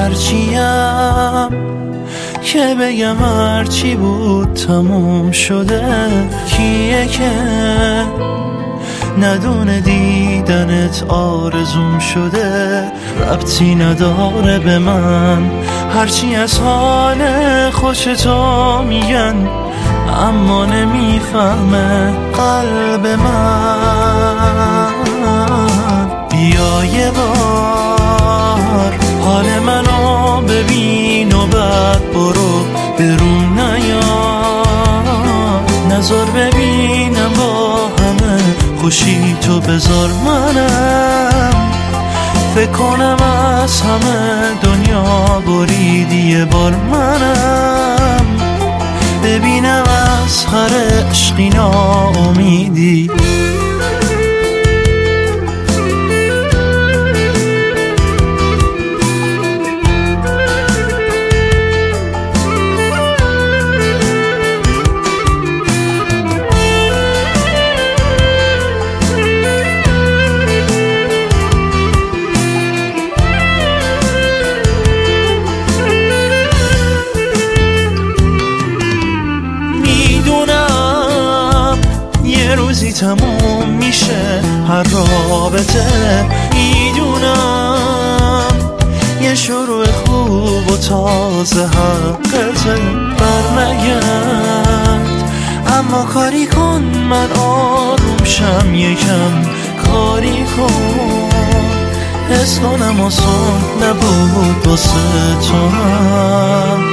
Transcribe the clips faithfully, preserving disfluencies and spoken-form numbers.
هرچیم که بگم هرچی بود تموم شده. کیه که ندونه دیدنت آرزوم شده؟ ربطی نداره به من هرچی از حال خوش تو میگن، اما نمیفهمه قلب من. بیا یه بار حال منو ببین و بعد برو به روم نیا. نظر ببینم با همه خوشی تو بذار منم. فکر کنم از همه دنیا بریدی یه بار منم. ببینم از هر عشقی ناامیدی. روزی تموم میشه هر رابطه، میدونم یه شروع خوب و تازه حقته. برنگرد اما کاری کن من آروم شم، یکم کاری کن. حس کنم آسان نبود واسه تو هم.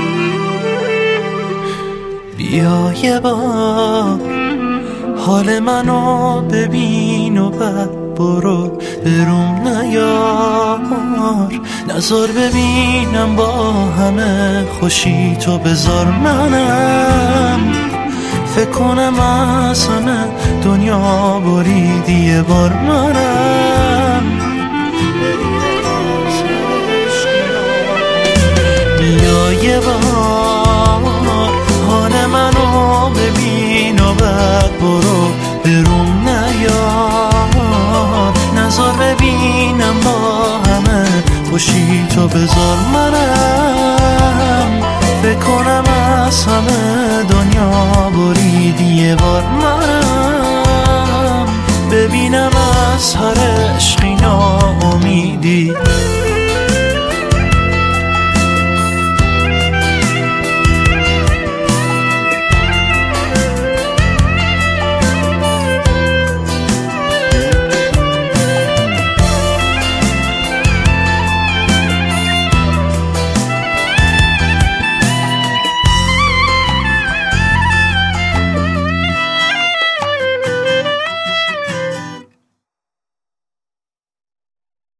بیا یه بار حال منو ببین و بعد برو به روم نیار. نظر ببینم با همه خوشی تو بذار منم. فکر کنم از همه دنیا بریدی یه بار منم. بیا یه بار حال منو ببین و بعد برو به روم نیار. نظر ببینم با همه خوشی تو بذار منم. فکر کنم از همه دنیا بریدی یه بار منم. ببینم از هر عشقی ناامیدی.